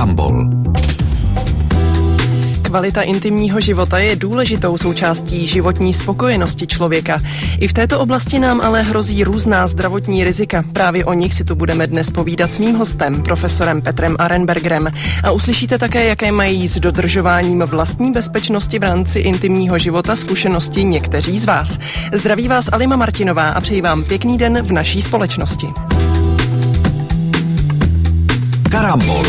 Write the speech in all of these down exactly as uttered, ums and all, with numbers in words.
Karambol. Kvalita intimního života je důležitou součástí životní spokojenosti člověka. I v této oblasti nám ale hrozí různá zdravotní rizika. Právě o nich si tu budeme dnes povídat s mým hostem, profesorem Petrem Arenbergerem. A uslyšíte také, jaké mají s dodržováním vlastní bezpečnosti v rámci intimního života zkušenosti někteří z vás. Zdraví vás Alima Martinová a přeji vám pěkný den v naší společnosti. Karambol.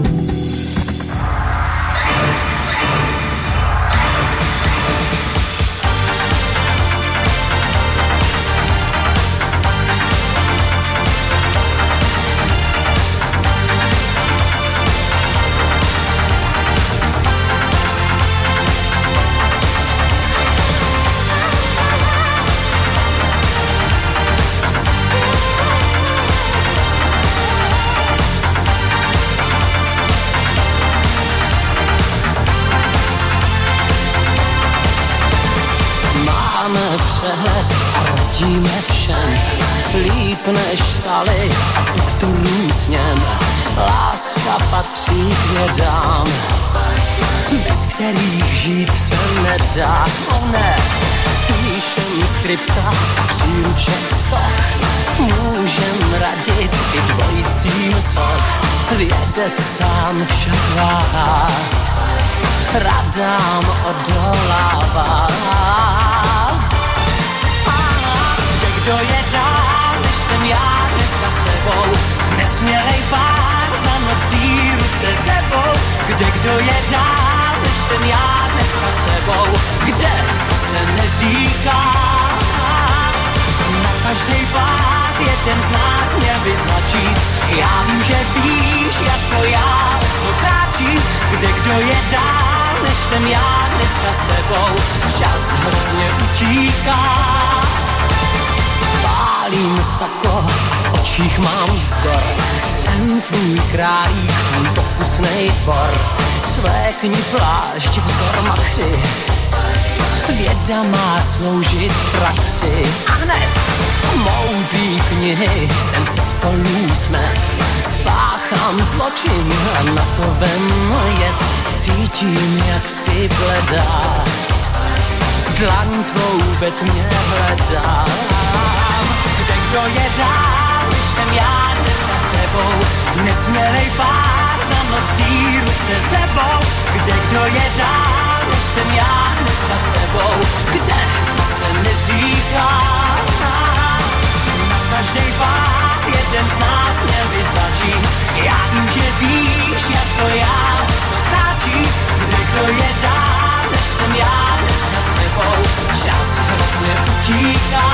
Radíme všem, líp než Sally a doktorům sněm. Láska patří k vědám, bez kterých žít se nedá. O ne, píšem skripta, příruček stok, můžem radit i dvojicím sok. Vědec sám však váhá, radám odolává. Kdo je dál, než jsem já dneska s tebou? Nesmělej pár za nocí ruce sebou. Kde kdo je dál, než jsem já dneska s tebou? Kde to se neříká? Na každej pád jeden z nás měl by začít. Já vím, že víš, jako já, co kráčí. Kde kdo je dál, než jsem já dneska s tebou? Čas hrozně utíká. Pálím sako, v očích mám vzdor. Jsem tvůj králík, tvůj pokusnej tvor. Svékni plášť, vzor maxi. Věda má sloužit praxi. A hned moudrý knihy jsem se stolů smet. Spáchám zločin a na to vem jet. Cítím, jak si bledá. Dlaň tvou ve tmě hledám. Kde kdo je dál, než jsem já dneska s tebou? Nesmělej pár za nocí ruce sebou. Kde kdo je dál, než jsem já dneska s tebou? Kde to se neříká? Na každej pád jeden z nás měl by začít. Já vím, že víš, jako já, co kráčí. Kde kdo je dál, než jsem já dneska s tebou? Čas hrozně utíká.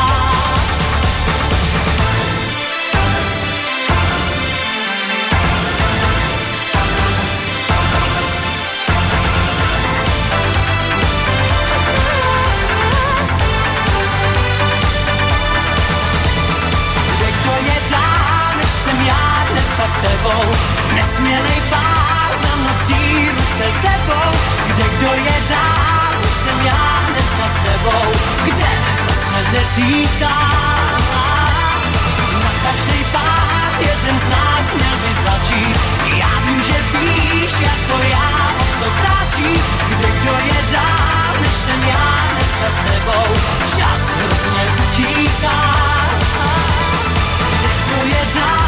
S tebou, nesmělej pár za nocí ruce sebou. Kde kdo je dál, než jsem já dneska s tebou? Kde to se neříká? Na každej pád jeden z nás měl by začít. Já vím, že víš, jako já, o co kráčí. Kde kdo je dál, než jsem já dneska s tebou? Čas hrozně utíká. Kde kdo je dál?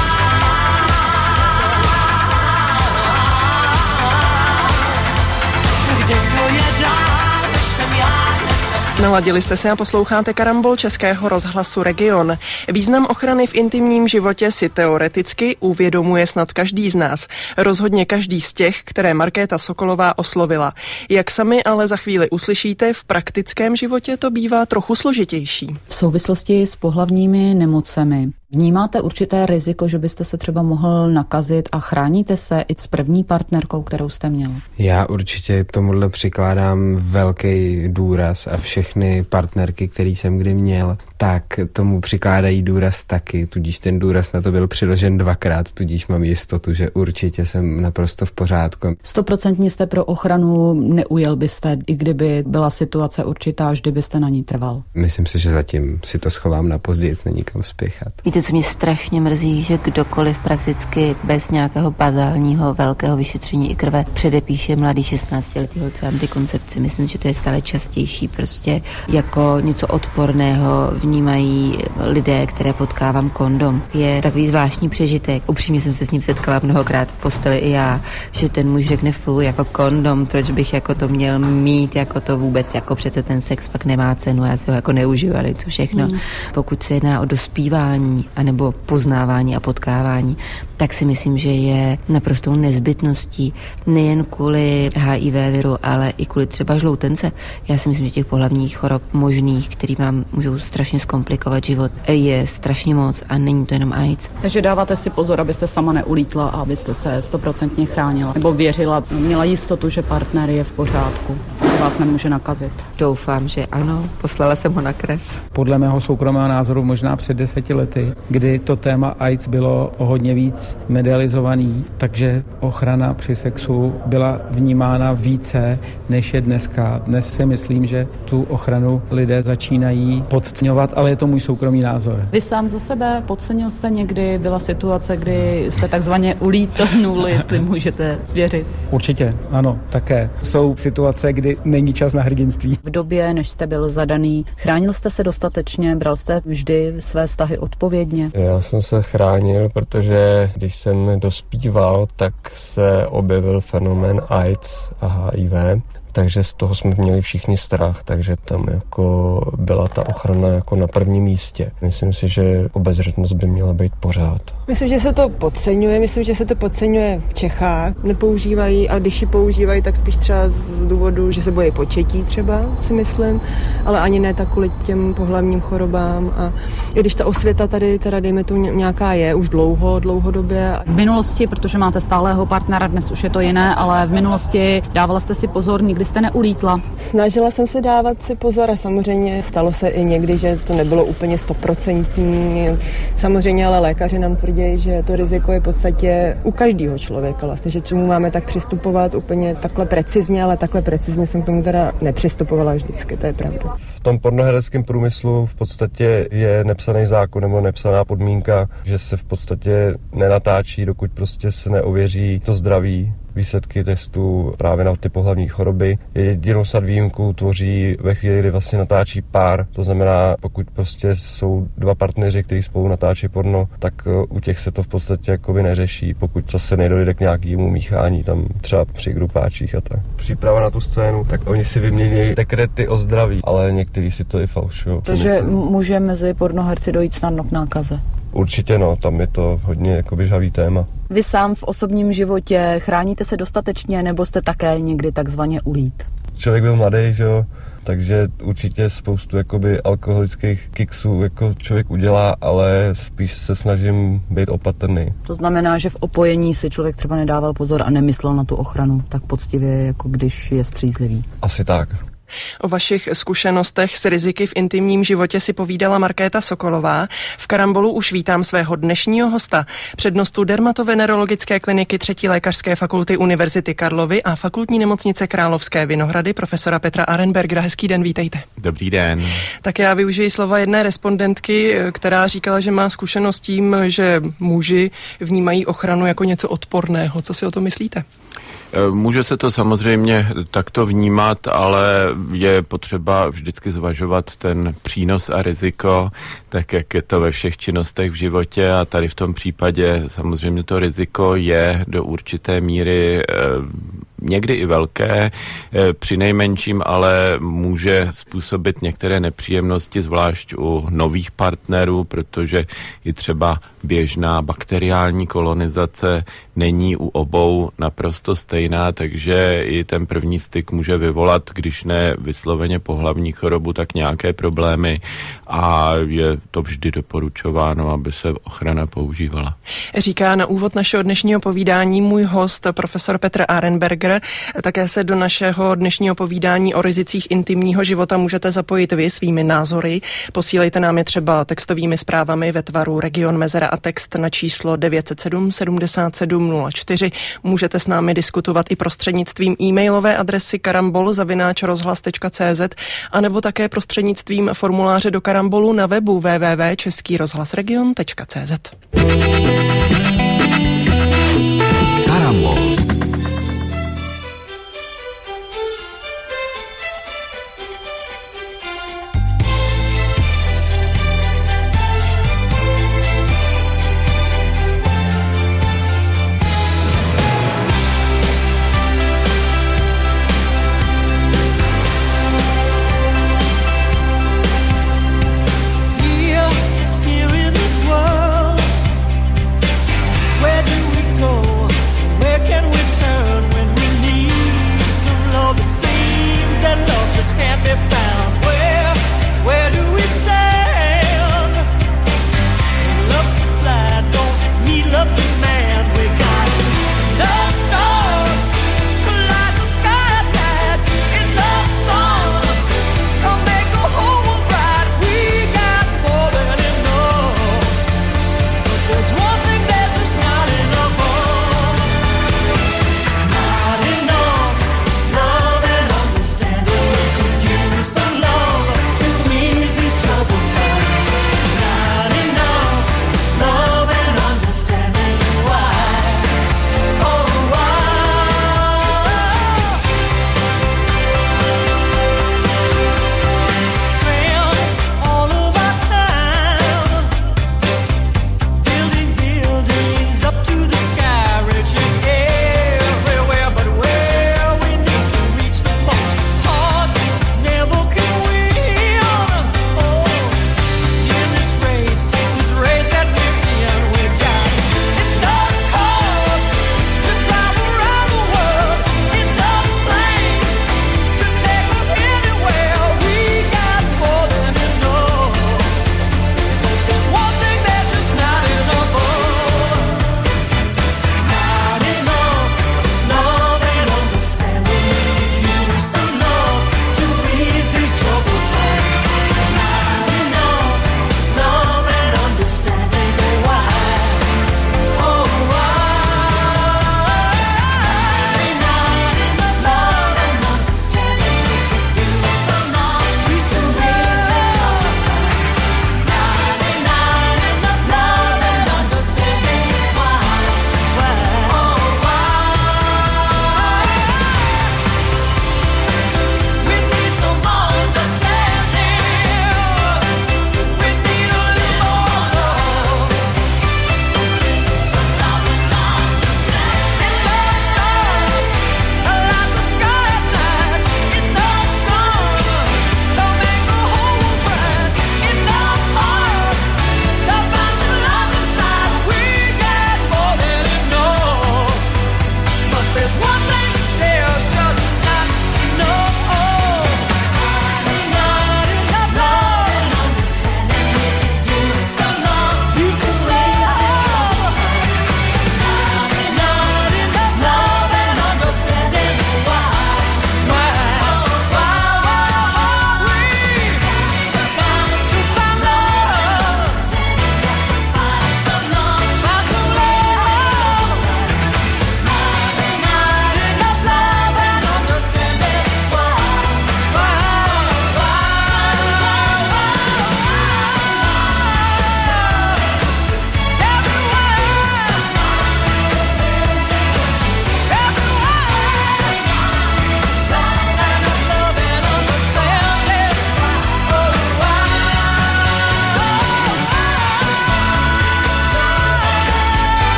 Naladili jste se a posloucháte Karambol Českého rozhlasu Region. Význam ochrany v intimním životě si teoreticky uvědomuje snad každý z nás. Rozhodně každý z těch, které Markéta Sokolová oslovila. Jak sami ale za chvíli uslyšíte, v praktickém životě to bývá trochu složitější. V souvislosti s pohlavními nemocemi vnímáte určité riziko, že byste se třeba mohl nakazit a chráníte se i s první partnerkou, kterou jste měl? Já určitě tomuhle přikládám velký důraz a všechny partnerky, který jsem kdy měl, tak tomu přikládají důraz taky, tudíž ten důraz na to byl přiložen dvakrát, tudíž mám jistotu, že určitě jsem naprosto v pořádku. Stoprocentně jste pro ochranu neujel byste, i kdyby byla situace určitá, vždy byste na ní trval? Myslím si, že zatím si to schovám na později, není kam spěchat. Víte, Víte, co mě strašně mrzí, že kdokoliv prakticky bez nějakého bazálního velkého vyšetření i krve předepíše mladý šestnáctiletý holce antikoncepci. Myslím, že to je stále častější, prostě jako něco odporného vnímají lidé, které potkávám. Kondom je takový zvláštní přežitek. Upřímně jsem se s ním setkala mnohokrát v posteli i já, že ten muž řekne fu, jako kondom, proč bych jako to měl mít, jako to vůbec, jako přece ten sex pak nemá cenu, já si ho jako neužiju, ale co všechno. Mm. Pokud se jedná o dospívání anebo poznávání a potkávání, tak si myslím, že je naprostou nezbytností nejen kvůli H I V viru, ale i kvůli třeba žloutence. Já si myslím, že těch pohlavních chorob možných, který vám můžou strašně zkomplikovat život, je strašně moc a není to jenom AIDS. Takže dáváte si pozor, abyste sama neulítla a abyste se stoprocentně chránila nebo věřila, měla jistotu, že partner je v pořádku, že vás nemůže nakazit. Doufám, že ano, poslala jsem ho na krev. Podle mého soukromého názoru možná před deseti lety, kdy to téma AIDS bylo o hodně víc medializovaný, takže ochrana při sexu byla vnímána více, než je dneska. Dnes si myslím, že tu ochranu lidé začínají podceňovat, ale je to můj soukromý názor. Vy sám za sebe podcenil jste někdy, byla situace, kdy jste takzvaně ulítnul, jestli můžete svěřit? Určitě, ano, také. Jsou situace, kdy není čas na hrdinství. V době, než jste byl zadaný, chránil jste se dostatečně, bral jste vždy své vztahy odpovědně? Já jsem se chránil, protože když jsem dospíval, tak se objevil fenomén AIDS a H I V. Takže z toho jsme měli všichni strach, takže tam jako byla ta ochrana jako na prvním místě. Myslím si, že obezřetnost by měla být pořád. Myslím, že se to podceňuje, myslím, že se to podceňuje v Čechách. Nepoužívají a když ji používají, tak spíš třeba z důvodu, že se bojí početí třeba, si myslím, ale ani ne tak kvůli těm pohlavním chorobám. A i když ta osvěta tady, teda dejme tu nějaká je, už dlouho, dlouhodobě. V minulosti, protože máte stálého partnera, dnes už je to jiné, ale v minulosti dávala jste si pozor, nikdy jste neulítla? Snažila jsem se dávat si pozor a samozřejmě stalo se i někdy, že to nebylo úplně stoprocentní. Samozřejmě ale lékaři nám tvrdí, že to riziko je v podstatě u každého člověka vlastně, že čemu máme tak přistupovat úplně takhle precizně, ale takhle precizně jsem k tomu teda nepřistupovala vždycky, to je pravda. V tom pornohereckém průmyslu v podstatě je nepsaný zákon nebo nepsaná podmínka, že se v podstatě nenatáčí, dokud prostě se neověří to zdraví. Výsledky testů právě na ty pohlavní choroby. Jedinou snad výjimku tvoří ve chvíli, kdy vlastně natáčí pár. To znamená, pokud prostě jsou dva partneři, kteří spolu natáčí porno, tak u těch se to v podstatě jakoby neřeší, pokud zase nedojde k nějakému míchání, tam třeba při grupáčích a tak. Příprava na tu scénu, tak oni si vymění dekrety o zdraví, ale někteří si to i falšují. Takže může mezi pornoherci dojít snadno k nákaze? Určitě no, tam je to hodně jakoby žhavý téma. Vy sám v osobním životě chráníte se dostatečně, nebo jste také někdy takzvaně ulít? Člověk byl mladý, že jo, takže určitě spoustu jakoby alkoholických kiksů jako člověk udělá, ale spíš se snažím být opatrný. To znamená, že v opojení si člověk třeba nedával pozor a nemyslel na tu ochranu tak poctivě, jako když je střízlivý? Asi tak. O vašich zkušenostech s riziky v intimním životě si povídala Markéta Sokolová. V Karambolu už vítám svého dnešního hosta, přednostu dermatovenerologické kliniky třetí lékařské fakulty Univerzity Karlovy a fakultní nemocnice Královské Vinohrady, profesora Petra Arenbergera. Hezký den, vítejte. Dobrý den. Tak já využiji slova jedné respondentky, která říkala, že má zkušenost tím, že muži vnímají ochranu jako něco odporného. Co si o to myslíte? Může se to samozřejmě takto vnímat, ale je potřeba vždycky zvažovat ten přínos a riziko, tak jak je to ve všech činnostech v životě, a tady v tom případě samozřejmě to riziko je do určité míry eh, někdy i velké, eh, přinejmenším ale může způsobit některé nepříjemnosti, zvlášť u nových partnerů, protože i třeba běžná bakteriální kolonizace není u obou naprosto stejná, takže i ten první styk může vyvolat, když ne vysloveně pohlavní chorobu, tak nějaké problémy a je to vždy doporučováno, aby se ochrana používala. Říká na úvod našeho dnešního povídání můj host, profesor Petr Arenberger, Tiger. Také se do našeho dnešního povídání o rizicích intimního života můžete zapojit vy svými názory. Posílejte nám je třeba textovými zprávami ve tvaru Region Mezera a text na číslo devět set sedm sedmdesát sedm nula čtyři. Můžete s námi diskutovat i prostřednictvím e-mailové adresy karambol zavináč rozhlas tečka cé zet anebo také prostřednictvím formuláře do Karambolu na webu w w w tečka český rozhlas region tečka cé zet. Karambol.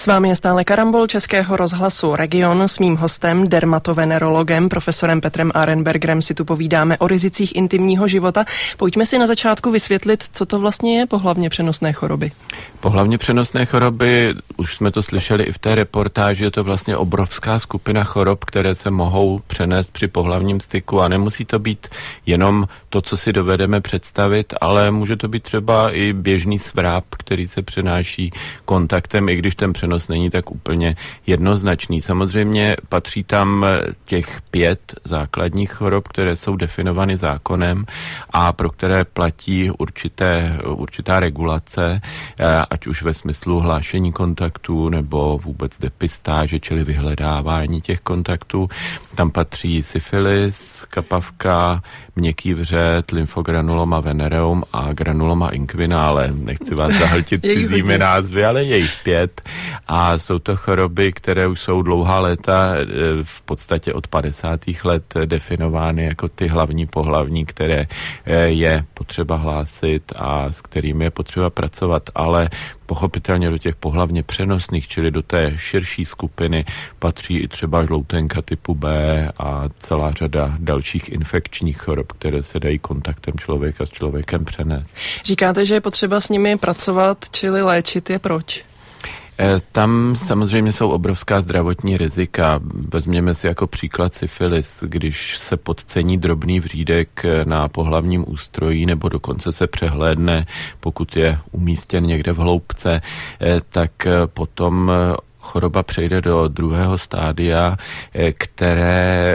S vámi je stále Karambol Českého rozhlasu Region. S mým hostem, dermatovenerologem, profesorem Petrem Arenbergerem si tu povídáme o rizicích intimního života. Pojďme si na začátku vysvětlit, co to vlastně je pohlavně přenosné choroby. Pohlavně přenosné choroby, už jsme to slyšeli i v té reportáži, je to vlastně obrovská skupina chorob, které se mohou přenést při pohlavním styku a nemusí to být jenom to, co si dovedeme představit, ale může to být třeba i běžný svráb, který se přenáší kontaktem, i když ten přenos není tak úplně jednoznačný. Samozřejmě patří tam těch pět základních chorob, které jsou definovány zákonem a pro které platí určité, určitá regulace, ať už ve smyslu hlášení kontaktů nebo vůbec depistáže, čili vyhledávání těch kontaktů. Tam patří syfilis, kapavka, měkký vřet, lymfogranuloma venereum a granuloma inguinale. Nechci vás zahltit cizími názvy, ale je jich pět. A jsou to choroby, které už jsou dlouhá léta, v podstatě od padesátých let definovány jako ty hlavní pohlavní, které je potřeba hlásit a s kterými je potřeba pracovat, ale pochopitelně do těch pohlavně přenosných, čili do té širší skupiny, patří i třeba žloutenka typu B a celá řada dalších infekčních chorob, které se dají kontaktem člověka s člověkem přenést. Říkáte, že je potřeba s nimi pracovat, čili léčit je proč? Tam samozřejmě jsou obrovská zdravotní rizika. Vezměme si jako příklad syfilis, když se podcení drobný vřídek na pohlavním ústrojí nebo dokonce se přehlédne, pokud je umístěn někde v hloubce, tak potom choroba přejde do druhého stádia, které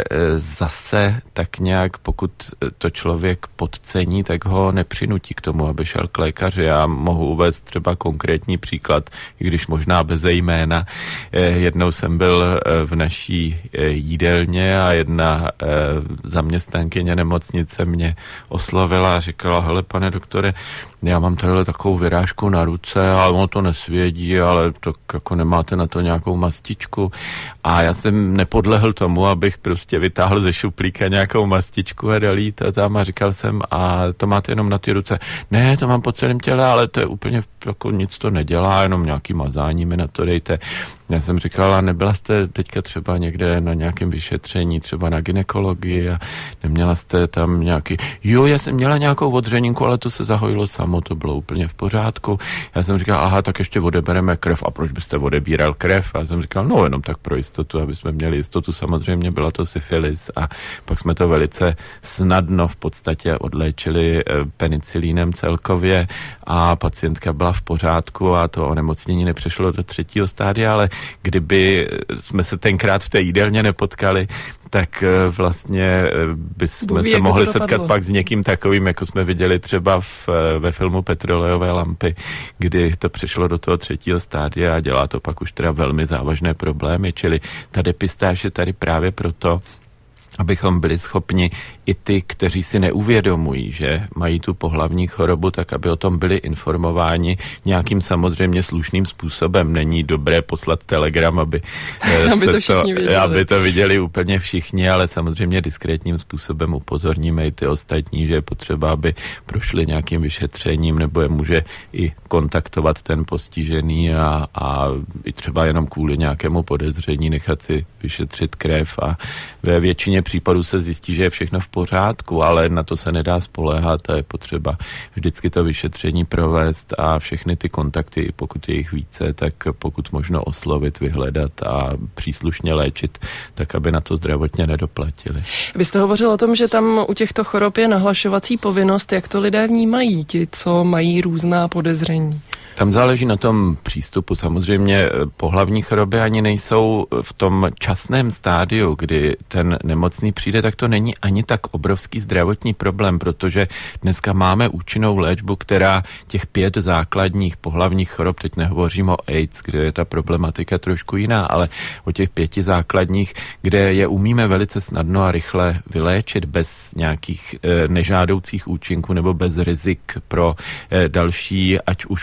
zase tak nějak, pokud to člověk podcení, tak ho nepřinutí k tomu, aby šel k lékaři. Já mohu uvést třeba konkrétní příklad, i když možná bez jména. Jednou jsem byl v naší jídelně a jedna zaměstnankyně nemocnice mě oslovila a říkala: hele, pane doktore, já mám tadyhle takovou vyrážku na ruce, ale ono to nesvědí, ale to jako nemáte na to nějakou mastičku. A já jsem nepodlehl tomu, abych prostě vytáhl ze šuplíka nějakou mastičku a dal jí to tam a říkal jsem: a to máte jenom na ty ruce? Ne, to mám po celém těle, ale to je úplně, jako nic to nedělá, jenom nějaký mazání mi na to dejte. Já jsem říkal: a nebyla jste teďka třeba někde na nějakém vyšetření, třeba na gynekologii a neměla jste tam nějaký... Jo, já jsem měla nějakou odřeninku, ale to se zahojilo samo, to bylo úplně v pořádku. Já jsem říkal: aha, tak ještě odebereme krev. A proč byste odebíral krev? A já jsem říkal: no jenom tak pro jistotu, aby jsme měli jistotu. Samozřejmě byla to syfilis a pak jsme to velice snadno v podstatě odléčili penicilínem celkově a pacientka byla v pořádku a to onemocnění nepřešlo do třetího stádia, ale kdyby jsme se tenkrát v té jídelně nepotkali, tak vlastně bychom se mohli setkat pak s někým takovým, jako jsme viděli třeba v, ve filmu Petrolejové lampy, kdy to přešlo do toho třetího stádia a dělá to pak už teda velmi závažné problémy, čili ta depistáž je tady právě proto, abychom byli schopni i ty, kteří si neuvědomují, že mají tu pohlavní chorobu, tak aby o tom byli informováni nějakým samozřejmě slušným způsobem. Není dobré poslat telegram, aby, aby, se to, všichni to, aby to viděli úplně všichni, ale samozřejmě diskrétním způsobem upozorníme i ty ostatní, že je potřeba, aby prošli nějakým vyšetřením, nebo je může i kontaktovat ten postižený a, a i třeba jenom kvůli nějakému podezření nechat si vyšetřit krev a ve většině případů se zjistí, že je všechno v pořádku, ale na to se nedá spoléhat a je potřeba vždycky to vyšetření provést a všechny ty kontakty, pokud je jich více, tak pokud možno oslovit, vyhledat a příslušně léčit, tak aby na to zdravotně nedoplatili. Vy jste hovořil o tom, že tam u těchto chorob je nahlašovací povinnost. Jak to lidé vnímají, ti, co mají různá podezření? Tam záleží na tom přístupu. Samozřejmě pohlavní choroby ani nejsou v tom časném stádiu, kdy ten nemocný přijde, tak to není ani tak obrovský zdravotní problém, protože dneska máme účinnou léčbu, která těch pět základních pohlavních chorob, teď nehovořím o AIDS, kde je ta problematika trošku jiná, ale o těch pěti základních, kde je umíme velice snadno a rychle vyléčit bez nějakých e, nežádoucích účinků nebo bez rizik pro e, další, ať už pohlavní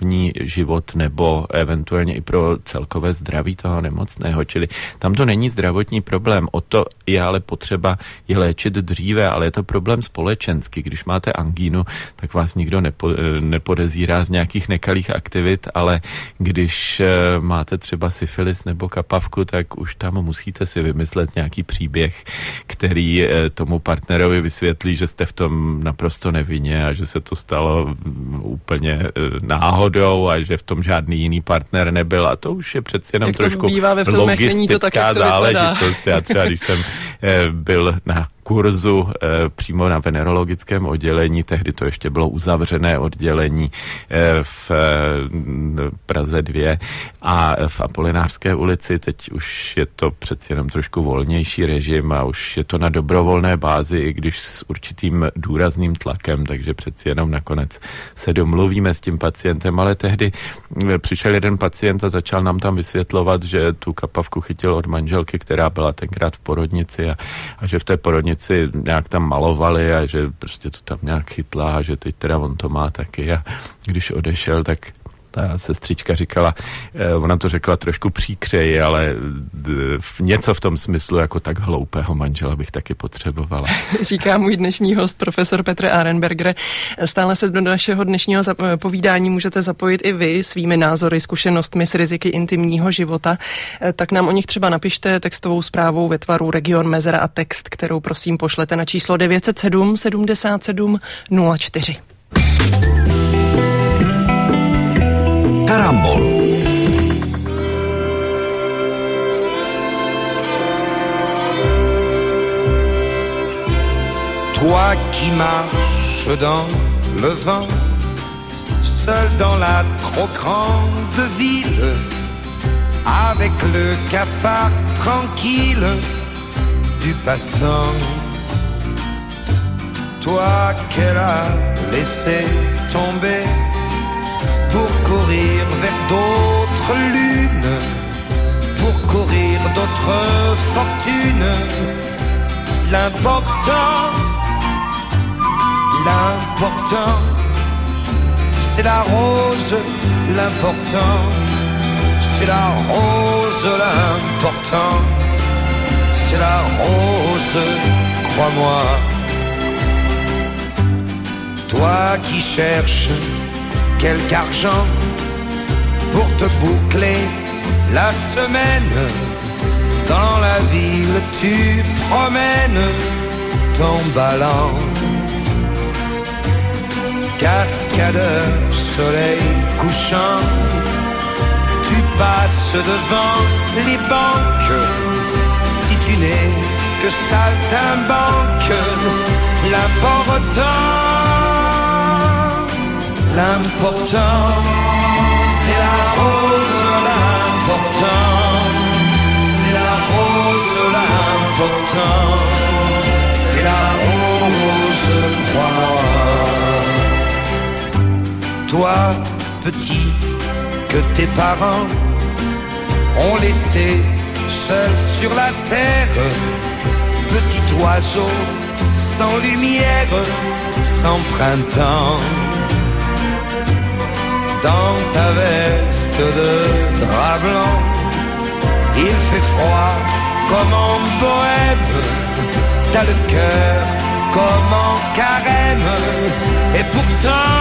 pohlavní život nebo eventuálně i pro celkové zdraví toho nemocného. Čili tam to není zdravotní problém. O to je ale potřeba je léčit dříve, ale je to problém společenský. Když máte angínu, tak vás nikdo nepo, nepodezírá z nějakých nekalých aktivit, ale když máte třeba syfilis nebo kapavku, tak už tam musíte si vymyslet nějaký příběh, který tomu partnerovi vysvětlí, že jste v tom naprosto nevinně a že se to stalo úplně náhodou a že v tom žádný jiný partner nebyl. A to už je přeci jenom jak trošku tak, logistická záležitost. Já třeba, když jsem byl na kurzu e, přímo na venerologickém oddělení, tehdy to ještě bylo uzavřené oddělení e, v e, Praze dvě a v Apolinářské ulici, teď už je to přeci jenom trošku volnější režim a už je to na dobrovolné bázi, i když s určitým důrazným tlakem, takže přeci jenom nakonec se domluvíme s tím pacientem, ale tehdy přišel jeden pacient a začal nám tam vysvětlovat, že tu kapavku chytil od manželky, která byla tenkrát v porodnici a, a že v té porodnici nějak tam malovali a že prostě to tam nějak chytla a že teď teda on to má taky a když odešel, tak ta sestřička říkala, ona to řekla trošku příkřeji, ale něco v tom smyslu jako tak hloupého manžela bych taky potřebovala. Říká můj dnešní host, profesor Petr Arenberger. Stále se do našeho dnešního povídání můžete zapojit i vy svými názory, zkušenostmi s riziky intimního života. Tak nám o nich třeba napište textovou zprávou ve tvaru Region Mezera a text, kterou prosím pošlete na číslo devět set sedm sedmdesát sedm nula čtyři. Karambol. Toi qui marches dans le vent, seul dans la trop grande ville, avec le cafard tranquille du passant. Toi qu'elle a laissé tomber pour courir vers d'autres lunes, pour courir d'autres fortunes. L'important, l'important, c'est la rose. L'important, c'est la rose. L'important, c'est la rose, crois-moi. Toi qui cherches quelque argent pour te boucler la semaine, dans la ville tu promènes ton ballon. Cascadeur, soleil couchant, tu passes devant les banques. Si tu n'es que saltimbanque, l'important, l'important, c'est la rose. L'important, c'est la rose. L'important, c'est la rose, crois-moi. Toi, petit, que tes parents ont laissé seul sur la terre, petit oiseau sans lumière, sans printemps. Dans ta veste de drap blanc, il fait froid comme en bohème. T'as le cœur comme en carême. Et pourtant,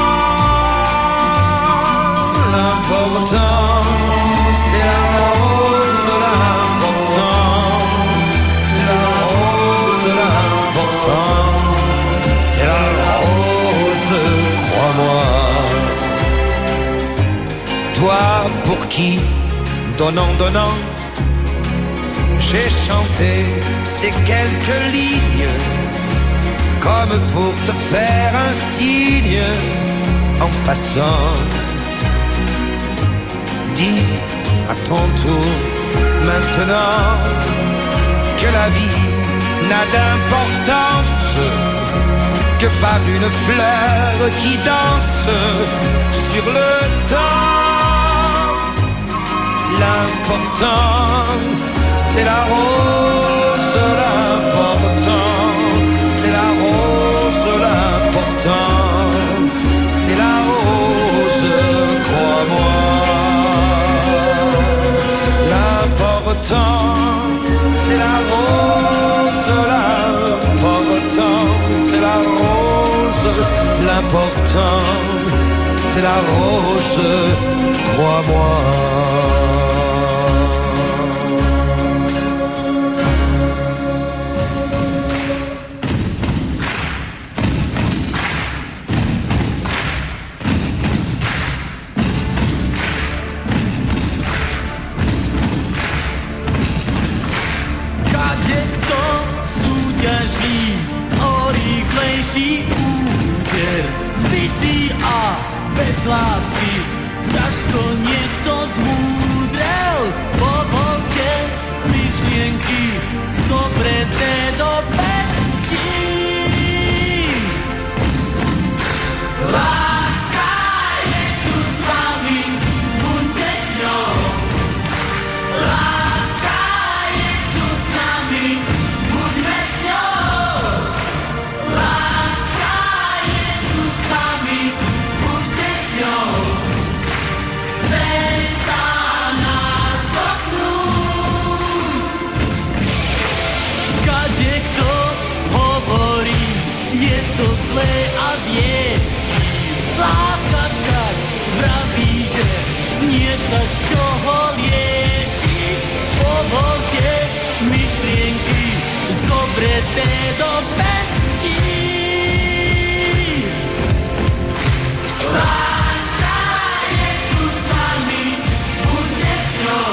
l'important, c'est la rose. L'important, c'est la rose. L'important, c'est la rose, crois-moi. Toi pour qui, donnant, donnant, j'ai chanté ces quelques lignes, comme pour te faire un signe en passant. Dis à ton tour maintenant que la vie n'a d'importance que par une fleur qui danse sur le temps. L'important, c'est la rose. L'important, c'est la rose. L'important, c'est la rose, L'important, c'est la rose, crois-moi. Kade kto súťaží o rýchlejší úder, zbytý a bez lásky, ťažko niekto zmúdrel. Povolte myšlienky zobreté do pestí. Láska je tu s vami, buďte s ňou. Láska je tu s nami, buďme s ňou. Láska je tu s vami, buďte s ňou. Chce sa nás dotknúť. Kade kto hovorí, je to zlé a viečí. Láska však vraví, že nie sa z čoho liečiť. Povolte myšlienky zobreté do pestí. Láska je tu s vami, buďte s ňou.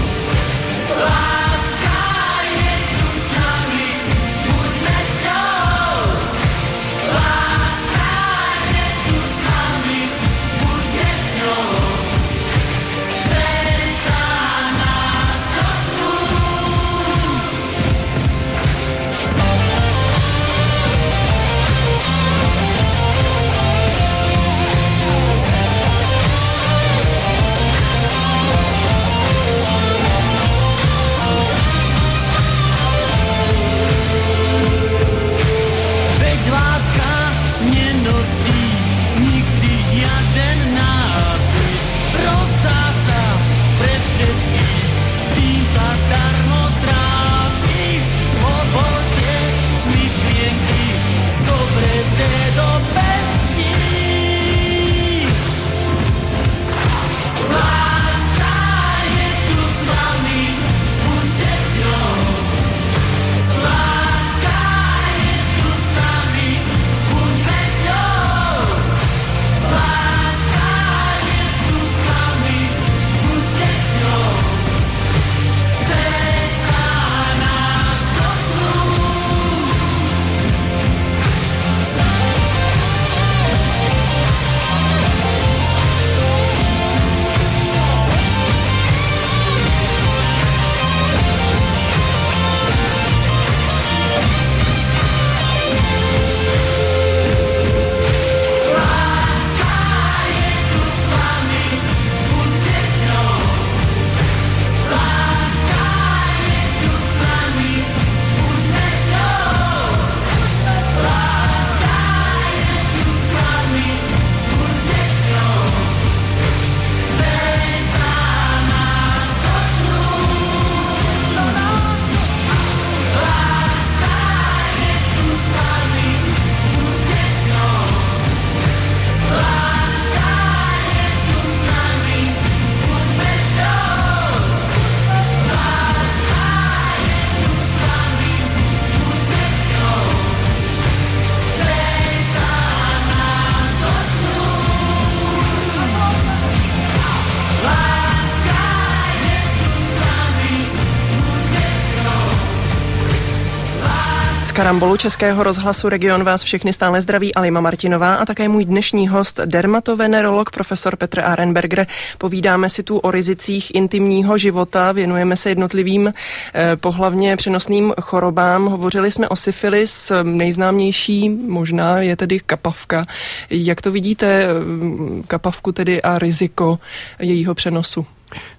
Láska je tu s nami, buďme s ňou. Láska je tu s nami, buďte s ňou. Chce sa nás dotknúť. Veď láska nenosí nikdy žiaden nápis. Rozdá sa pre všetkých, s tým sa darmo trápiš. Povolte myšlienky zobreté do pestí. Láska je tu s vami, buďte s ňou. Láska je tu s nami, buďme s ňou. Láska je tu s nami, buďte s ňou. Chce sa nás dotknúť. Láska je tu s vami, buďte s ňou. Láska je tu s nami, buďme s ňou. Láska je tu s vami, buďte s ňou. Chce sa nás dotknúť. Láska je tu s vami, buďte s ňou. Láska je tu s nami, buďme s ňou. Láska je tu s vami, buďte s ňou. Chce sa nás dotknúť. Láska je tu s vami, buďte s ňou. Z Karambolu Českého rozhlasu Region vás všechny stále zdraví Alima Martinová a také můj dnešní host, dermatovenerolog profesor Petr Arenberger. Povídáme si tu o rizicích intimního života, věnujeme se jednotlivým eh, pohlavně přenosným chorobám. Hovořili jsme o syfilis, nejznámější možná je tedy kapavka. Jak to vidíte, kapavku tedy a riziko jejího přenosu?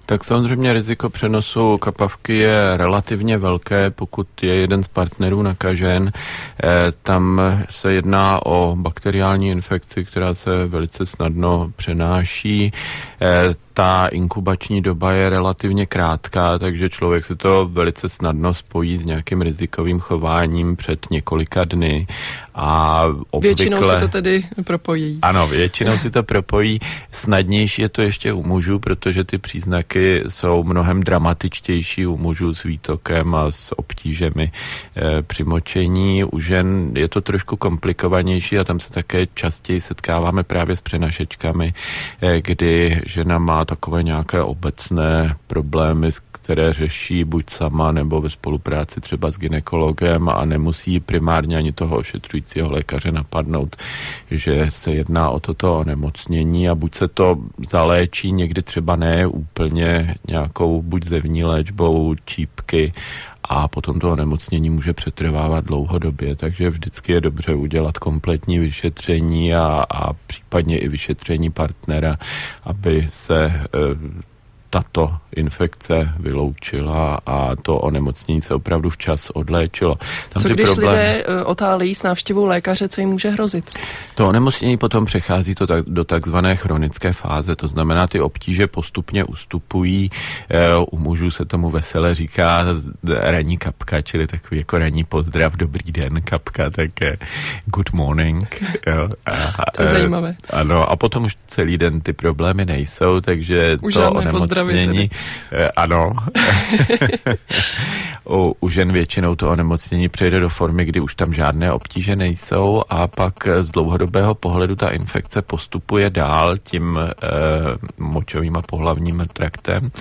Tak samozřejmě riziko přenosu kapavky je relativně velké, pokud je jeden z partnerů nakažen. Tam se jedná o bakteriální infekci, která se velice snadno přenáší. Ta inkubační doba je relativně krátká, takže člověk si to velice snadno spojí s nějakým rizikovým chováním před několika dny. A obvykle... Většinou se to tedy propojí. Ano, většinou si to propojí. Snadnější je to ještě u mužů, protože ty příznaky jsou mnohem dramatičtější u mužů s výtokem a s obtížemi e, při močení. U žen je to trošku komplikovanější a tam se také častěji setkáváme právě s přenašečkami, e, kdy žena má takové nějaké obecné problémy, které řeší buď sama nebo ve spolupráci třeba s gynekologem a nemusí primárně ani toho ošetřujícího lékaře napadnout, že se jedná o toto onemocnění a buď se to zaléčí, někdy třeba ne úplně nějakou buď zevní léčbou čípky a potom to onemocnění může přetrvávat dlouhodobě, takže vždycky je dobře udělat kompletní vyšetření a, a případně i vyšetření partnera, aby se e, tato infekce vyloučila a to onemocnění se opravdu včas odléčilo. Tam co když problém... lidé otálejí s návštěvou lékaře, co jim může hrozit? To onemocnění potom přechází to tak, do takzvané chronické fáze, to znamená, ty obtíže postupně ustupují. U mužů se tomu vesele říká ranní kapka, čili takový jako ranní pozdrav, dobrý den, kapka, tak good morning. Jo. A, to je a, zajímavé. Ano, a potom už celý den ty problémy nejsou, takže už to onemocnění... Ano. u, u žen většinou to onemocnění přejde do formy, kdy už tam žádné obtíže nejsou a pak z dlouhodobého pohledu ta infekce postupuje dál tím e, močovým a pohlavním traktem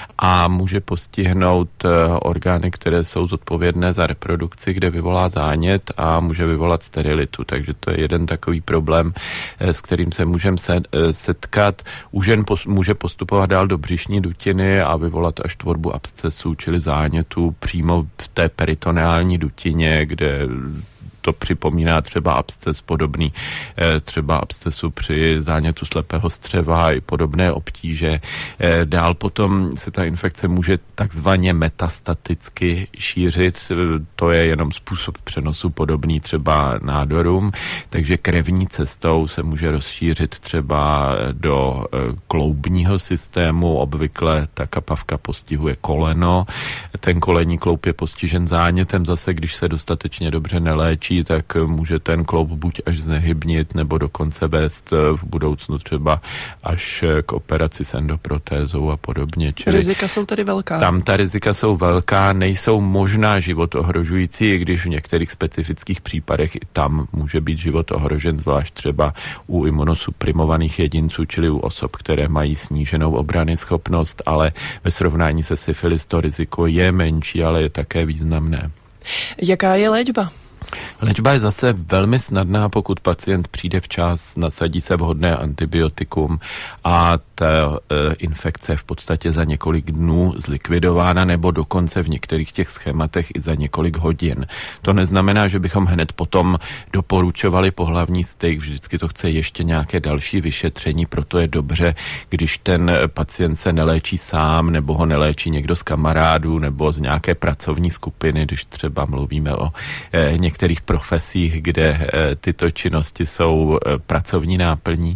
a může postihnout e, orgány, které jsou zodpovědné za reprodukci, kde vyvolá zánět a může vyvolat sterilitu. Takže to je jeden takový problém, e, s kterým se můžeme se, e, setkat. U žen pos, může postupovat dál do břišní dutiny a vyvolat až tvorbu abscesů, čili zánětů přímo v té peritoneální dutině, kde to připomíná třeba absces podobný, třeba abscesu při zánětu slepého střeva i podobné obtíže. Dál potom se ta infekce může takzvaně metastaticky šířit, to je jenom způsob přenosu podobný třeba nádorům, takže krevní cestou se může rozšířit třeba do kloubního systému, obvykle ta kapavka postihuje koleno, ten kolenní kloub je postižen zánětem, zase když se dostatečně dobře neléčí, tak může ten kloub buď až znehybnit, nebo dokonce vést v budoucnu třeba až k operaci s endoprotézou a podobně. Čili rizika jsou tedy velká. Tam ta rizika jsou velká, nejsou možná život ohrožující, i když v některých specifických případech i tam může být život ohrožen, zvlášť třeba u imunosuprimovaných jedinců, čili u osob, které mají sníženou obranyschopnost, ale ve srovnání se syfilis to riziko je menší, ale je také významné. Jaká je léčba? Léčba je zase velmi snadná, pokud pacient přijde včas, nasadí se vhodné antibiotikum a ta e, infekce je v podstatě za několik dnů zlikvidována nebo dokonce v některých těch schématech i za několik hodin. To neznamená, že bychom hned potom doporučovali pohlavní styk, vždycky to chce ještě nějaké další vyšetření, proto je dobře, když ten pacient se neléčí sám nebo ho neléčí někdo z kamarádů nebo z nějaké pracovní skupiny, když třeba mluvíme o e, některých profesích, kde e, tyto činnosti jsou e, pracovní náplní,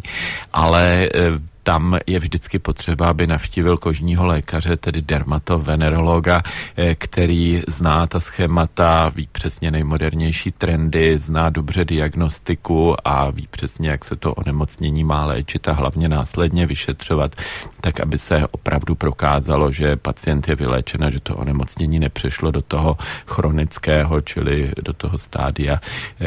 ale e, tam je vždycky potřeba, aby navštívil kožního lékaře, tedy dermatovenerologa, který zná ta schémata, ví přesně nejmodernější trendy, zná dobře diagnostiku a ví přesně, jak se to onemocnění má léčit a hlavně následně vyšetřovat, tak aby se opravdu prokázalo, že pacient je vyléčen a že to onemocnění nepřešlo do toho chronického, čili do toho stádia,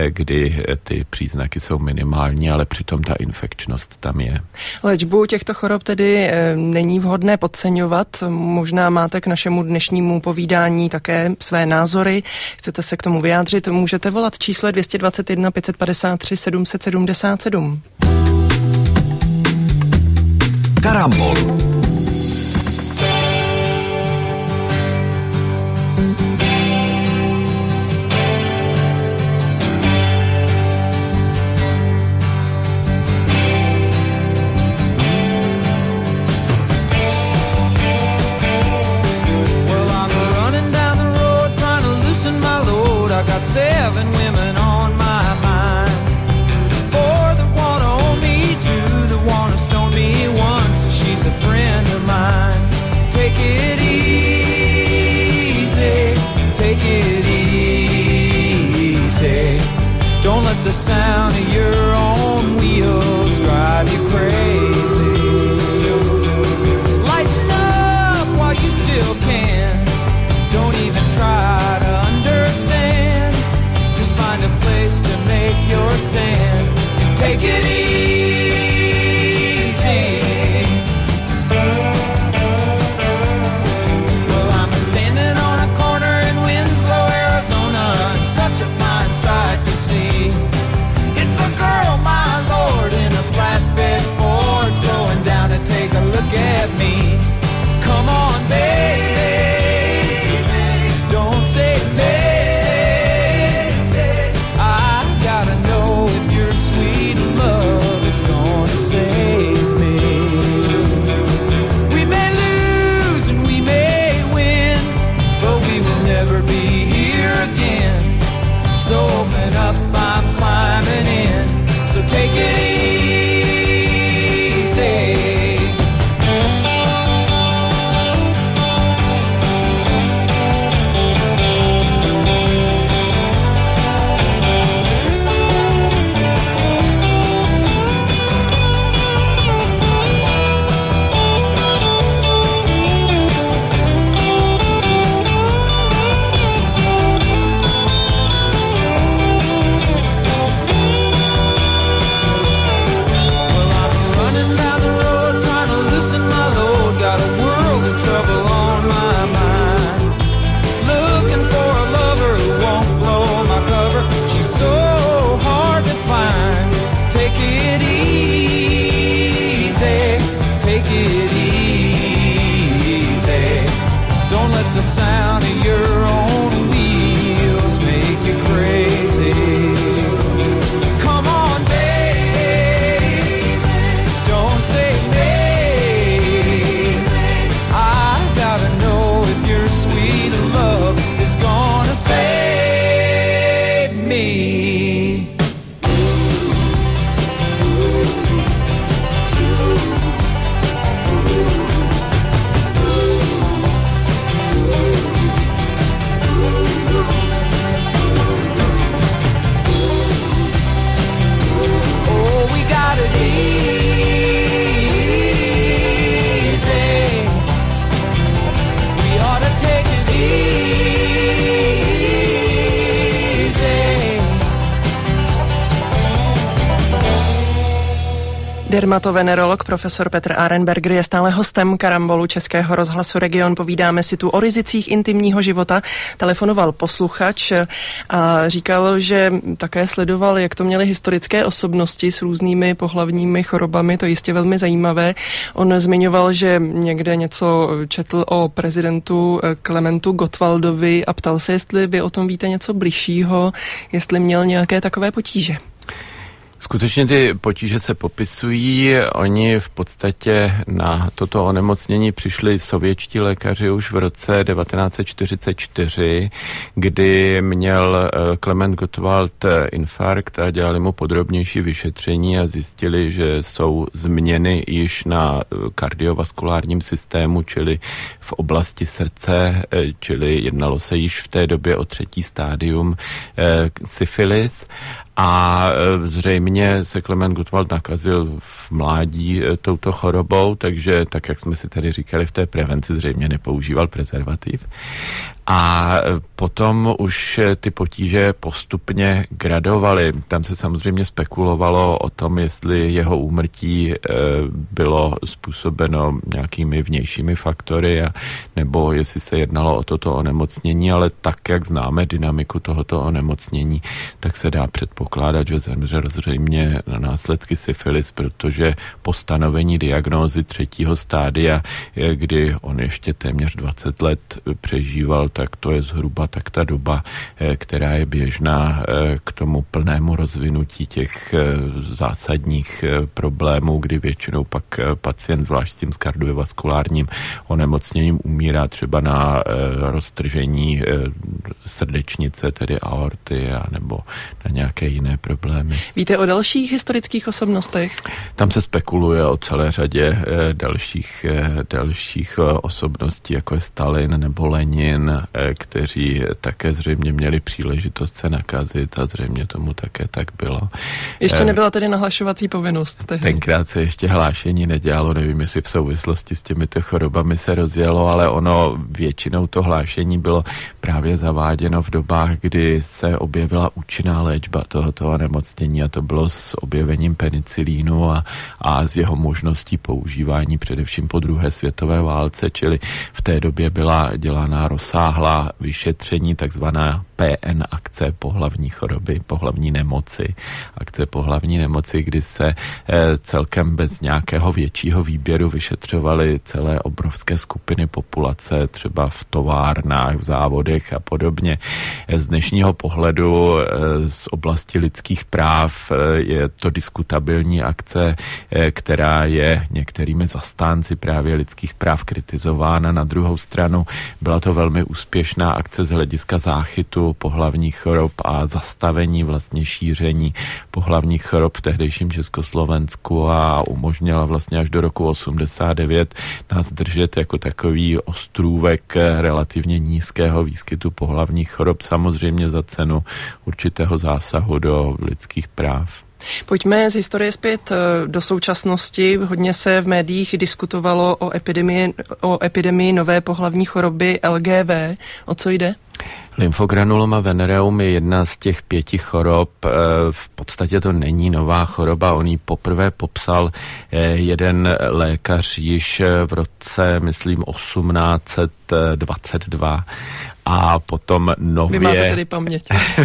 kdy ty příznaky jsou minimální, ale přitom ta infekčnost tam je. Léčbu těchto chorob tedy e, není vhodné podceňovat. Možná máte k našemu dnešnímu povídání také své názory. Chcete se k tomu vyjádřit? Můžete volat číslo dvě dvacet jedna pět padesát tři sedm set sedmdesát sedm. Karambol. I got seven women on my mind. Four that wanna own me, two that wanna stone me, one so she's a friend of mine. Take it easy, take it easy. Don't let the sound of your own wheels drive you crazy. Lighten up while you still can. Don't even try to understand. Just find a place to make your stand and take it easy. Well, I'm standing on a corner in Winslow, Arizona, and such a fine sight to see. It's a girl, my lord, in a flatbed Ford, slowing down to take a look at me. Come on, baby, don't say baby. I gotta know if your sweet love is gonna save me. We may lose and we may win, but we will never be here again. So open up, I'm climbing in. So take it easy. The sound of your own wheels make you crazy. Come on, baby, don't say maybe. I gotta know if your sweet love is gonna save me. Dermatovenerolog profesor Petr Arenberger je stále hostem Karambolu Českého rozhlasu Region. Povídáme si tu o rizicích intimního života. Telefonoval posluchač a říkal, že také sledoval, jak to měly historické osobnosti s různými pohlavními chorobami. To je jistě velmi zajímavé. On zmiňoval, že někde něco četl o prezidentu Klementu Gottwaldovi a ptal se, jestli vy o tom víte něco bližšího, jestli měl nějaké takové potíže. Skutečně ty potíže se popisují. Oni v podstatě na toto onemocnění přišli sovětští lékaři už v roce devatenáct set čtyřicet čtyři, kdy měl Klement Gottwald infarkt a dělali mu podrobnější vyšetření a zjistili, že jsou změny již na kardiovaskulárním systému, čili v oblasti srdce, čili jednalo se již v té době o třetí stádium syfilis. A zřejmě se Klement Gottwald nakazil v mládí touto chorobou, takže tak, jak jsme si tady říkali, v té prevenci zřejmě nepoužíval prezervativ. A potom už ty potíže postupně gradovaly. Tam se samozřejmě spekulovalo o tom, jestli jeho úmrtí bylo způsobeno nějakými vnějšími faktory, a, nebo jestli se jednalo o toto onemocnění, ale tak, jak známe dynamiku tohoto onemocnění, tak se dá předpokládat, že zemřel zřejmě na následky syfilis, protože po stanovení diagnózy třetího stádia, kdy on ještě téměř dvacet let přežíval tak to je zhruba tak ta doba, která je běžná k tomu plnému rozvinutí těch zásadních problémů, kdy většinou pak pacient, zvlášť s tím s kardiovaskulárním onemocněním, umírá třeba na roztržení srdečnice, tedy aorty, nebo na nějaké jiné problémy. Víte o dalších historických osobnostech? Tam se spekuluje o celé řadě dalších, dalších osobností, jako je Stalin nebo Lenin, kteří také zřejmě měli příležitost se nakazit a zřejmě tomu také tak bylo. Ještě nebyla tedy nahlašovací povinnost. Tehdy. Tenkrát se ještě hlášení nedělalo, nevím, jestli v souvislosti s těmito chorobami se rozjelo, ale ono většinou to hlášení bylo právě zaváděno v dobách, kdy se objevila účinná léčba tohoto onemocnění, a to bylo s objevením penicilínu a, a z jeho možností používání především po druhé světové válce, čili v té době byla dělána rozsáhlá vyšetření, takzvaná P N akce, pohlavní choroby, pohlavní nemoci, akce pohlavní nemoci, kdy se e, celkem bez nějakého většího výběru vyšetřovaly celé obrovské skupiny populace, třeba v továrnách, v závodech a podobně. Z dnešního pohledu e, z oblasti lidských práv e, je to diskutabilní akce, e, která je některými zastánci právě lidských práv kritizována. Na druhou stranu byla to velmi úspěšná akce z hlediska záchytu pohlavních chorob a zastavení vlastně šíření pohlavních chorob v tehdejším Československu a umožnila vlastně až do roku osmdesát devět nás držet jako takový ostrůvek relativně nízkého výskytu pohlavních chorob, samozřejmě za cenu určitého zásahu do lidských práv. Pojďme z historie zpět do současnosti. Hodně se v médiích diskutovalo o epidemii, o epidemii nové pohlavní choroby L G V. O co jde? Lymfogranuloma venereum je jedna z těch pěti chorob. V podstatě to není nová choroba. On ji poprvé popsal jeden lékař již v roce, myslím, osmnáct dvacet dva. A potom nově... Vy máte tedy paměť.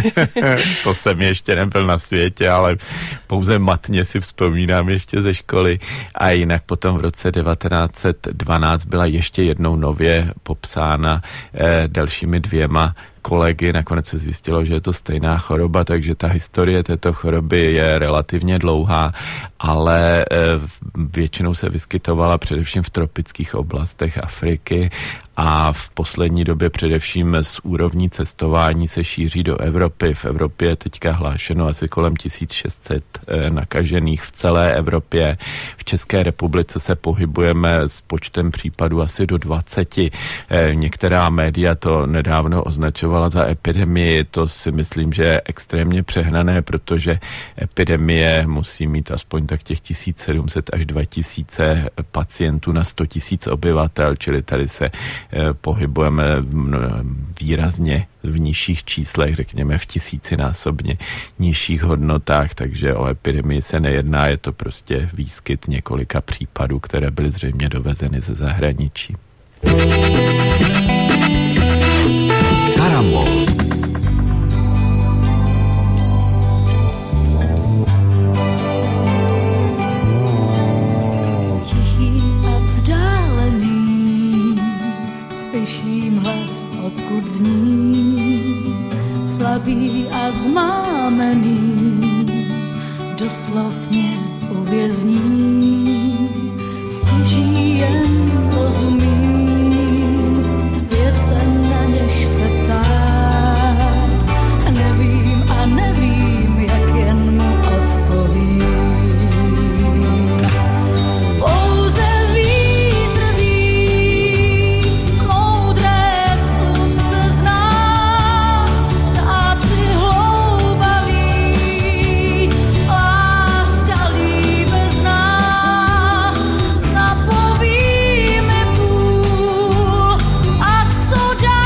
To jsem ještě nebyl na světě, ale pouze matně si vzpomínám ještě ze školy. A jinak potom v roce devatenáct set dvanáct byla ještě jednou nově popsána eh, dalšími dvěma kolegy. Nakonec se zjistilo, že je to stejná choroba, takže ta historie této choroby je relativně dlouhá, ale eh, většinou se vyskytovala především v tropických oblastech Afriky a v poslední době především z úrovní cestování se šíří do Evropy. V Evropě je teďka hlášeno asi kolem tisíc šest set nakažených v celé Evropě. V České republice se pohybujeme s počtem případů asi do dvaceti. Některá média to nedávno označovala za epidemii. To si myslím, že je extrémně přehnané, protože epidemie musí mít aspoň tak těch tisíc sedm set až dva tisíce pacientů na sto tisíc obyvatel, čili tady se pohybujeme výrazně v nižších číslech, řekněme v tisícinásobně nižších hodnotách, takže o epidemii se nejedná, je to prostě výskyt několika případů, které byly zřejmě dovezeny ze zahraničí. Karambol. Slyším hlas, odkud zní, slabý a zmámený, doslovně uvězní, stěží jen rozumím, věcem na něž se ptát, nevím a nevím, jak jen mu odpovím. Pouze so down.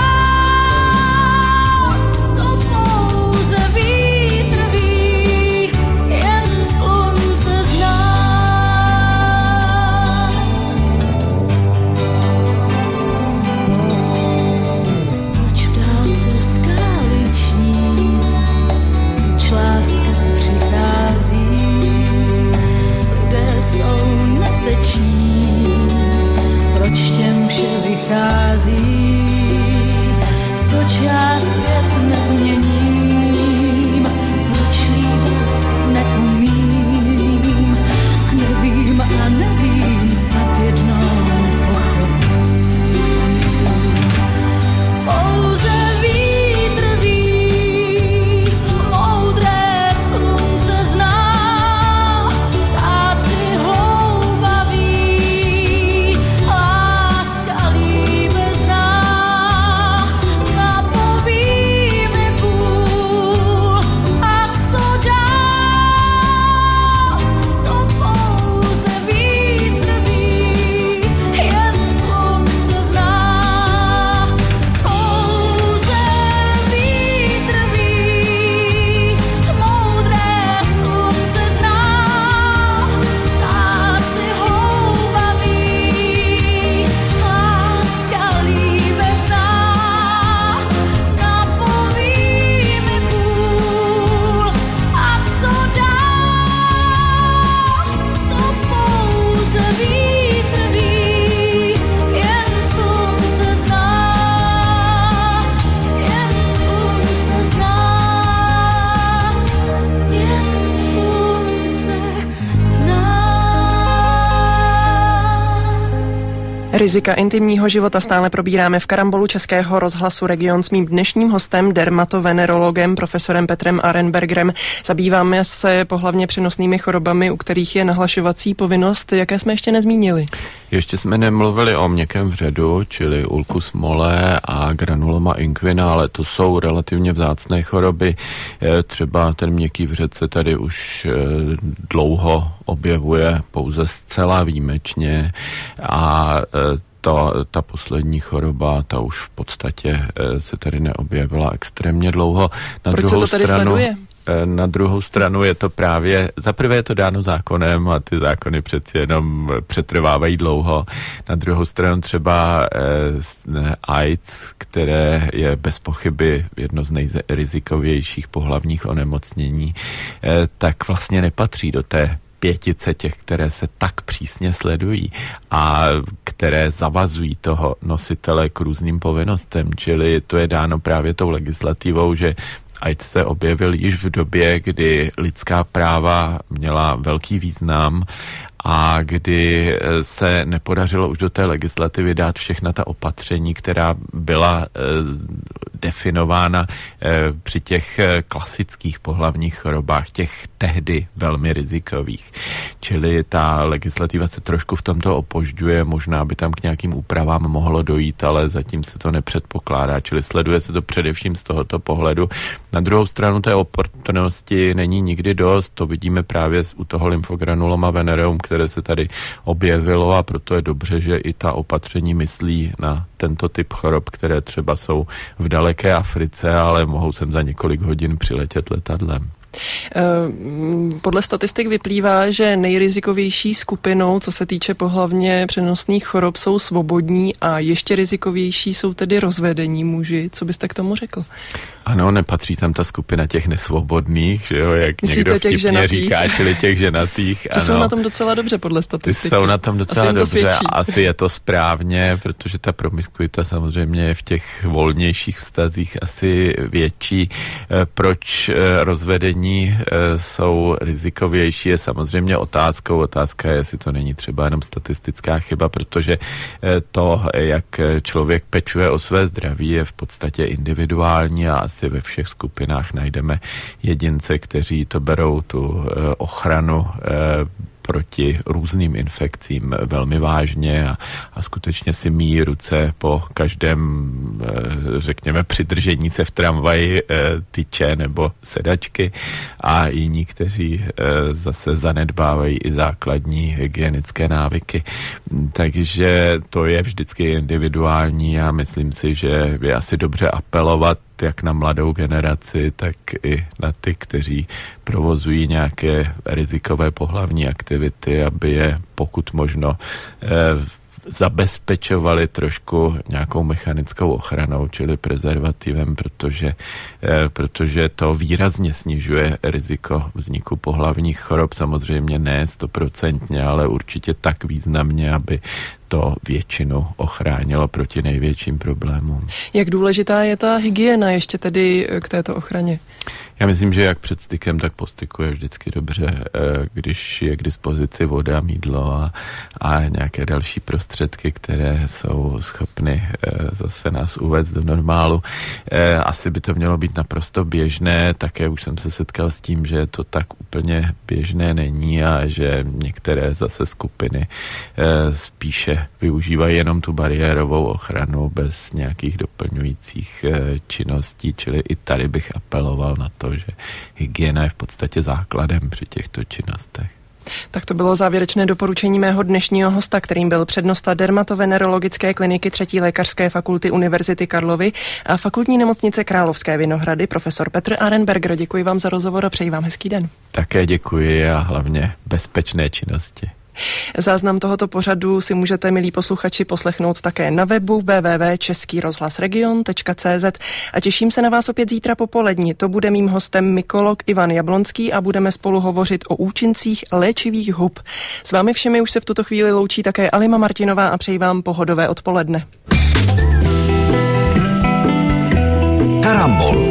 Rizika intimního života stále probíráme v Karambolu Českého rozhlasu Region s mým dnešním hostem, dermatovenerologem, profesorem Petrem Arenbergerem. Zabýváme se pohlavně přenosnými chorobami, u kterých je nahlašovací povinnost. Jaké jsme ještě nezmínili? Ještě jsme nemluvili o měkkém vředu, čili ulkus mole a granuloma inquina, ale to jsou relativně vzácné choroby. Třeba ten měkký vřed se tady už dlouho objevuje pouze zcela výjimečně a ta, ta poslední choroba, ta už v podstatě se tady neobjevila extrémně dlouho. Na Proč se to tady stranu, sleduje? Na druhou stranu je to právě, zaprvé je to dáno zákonem a ty zákony přeci jenom přetrvávají dlouho. Na druhou stranu třeba eh, AIDS, které je bez pochyby jedno z nejrizikovějších pohlavních onemocnění, eh, tak vlastně nepatří do té pětice těch, které se tak přísně sledují a které zavazují toho nositele k různým povinnostem, čili to je dáno právě tou legislativou, že AIDS se objevil již v době, kdy lidská práva měla velký význam a kdy se nepodařilo už do té legislativy dát všechna ta opatření, která byla eh, definována eh, při těch eh, klasických pohlavních chorobách, těch tehdy velmi rizikových. Čili ta legislativa se trošku v tomto opožďuje, možná by tam k nějakým úpravám mohlo dojít, ale zatím se to nepředpokládá, čili sleduje se to především z tohoto pohledu. Na druhou stranu té oportunnosti není nikdy dost, to vidíme právě u toho lymfogranuloma venereum, které se tady objevilo a proto je dobře, že i ta opatření myslí na tento typ chorob, které třeba jsou v daleké Africe, ale mohou sem za několik hodin přiletět letadlem. Podle statistik vyplývá, že nejrizikovější skupinou, co se týče pohlavně přenosných chorob, jsou svobodní a ještě rizikovější jsou tedy rozvedení muži. Co byste k tomu řekl? Ano, nepatří tam ta skupina těch nesvobodných, že jo, jak Myslíte někdo vtipně ženatých? říká, čili těch ženatých. Ty ano. jsou na tom docela dobře podle statistiky. Ty jsou na tom docela Asi dobře, to asi je to správně, protože ta promiskuita samozřejmě je v těch volnějších vztazích asi větší. Proč rozvedení jsou rizikovější, je samozřejmě otázkou. Otázka je, jestli to není třeba jenom statistická chyba, protože to, jak člověk pečuje o své zdraví, je v podstatě individuální a asi ve všech skupinách najdeme jedince, kteří to berou tu ochranu proti různým infekcím velmi vážně a, a skutečně si míjí ruce po každém, řekněme, přidržení se v tramvaji tyče nebo sedačky a jiní, kteří zase zanedbávají i základní hygienické návyky. Takže to je vždycky individuální a myslím si, že je asi dobře apelovat jak na mladou generaci, tak i na ty, kteří provozují nějaké rizikové pohlavní aktivity, aby je pokud možno eh, zabezpečovali trošku nějakou mechanickou ochranou, čili prezervativem, protože, eh, protože to výrazně snižuje riziko vzniku pohlavních chorob, samozřejmě ne stoprocentně, ale určitě tak významně, aby to většinu ochránilo proti největším problémům. Jak důležitá je ta hygiena ještě tedy k této ochraně? Já myslím, že jak před stykem, tak po styku je vždycky dobře, když je k dispozici voda, mýdlo a, a nějaké další prostředky, které jsou schopny zase nás uvést do normálu. Asi by to mělo být naprosto běžné, také už jsem se setkal s tím, že to tak úplně běžné není a že některé zase skupiny spíše využívají jenom tu bariérovou ochranu bez nějakých doplňujících činností, čili i tady bych apeloval na to, že hygiena je v podstatě základem při těchto činnostech. Tak to bylo závěrečné doporučení mého dnešního hosta, kterým byl přednosta dermatovenerologické kliniky třetí lékařské fakulty Univerzity Karlovy a fakultní nemocnice Královské Vinohrady, profesor Petr Arenberger. Děkuji vám za rozhovor a přeji vám hezký den. Také děkuji a hlavně bezpečné činnosti. Záznam tohoto pořadu si můžete, milí posluchači, poslechnout také na webu w w w tečka český rozhlas region tečka c z a těším se na vás opět zítra popolední. To bude mým hostem mykolog Ivan Jablonský a budeme spolu hovořit o účincích léčivých hub. S vámi všemi už se v tuto chvíli loučí také Alima Martinová a přeji vám pohodové odpoledne. Karambol.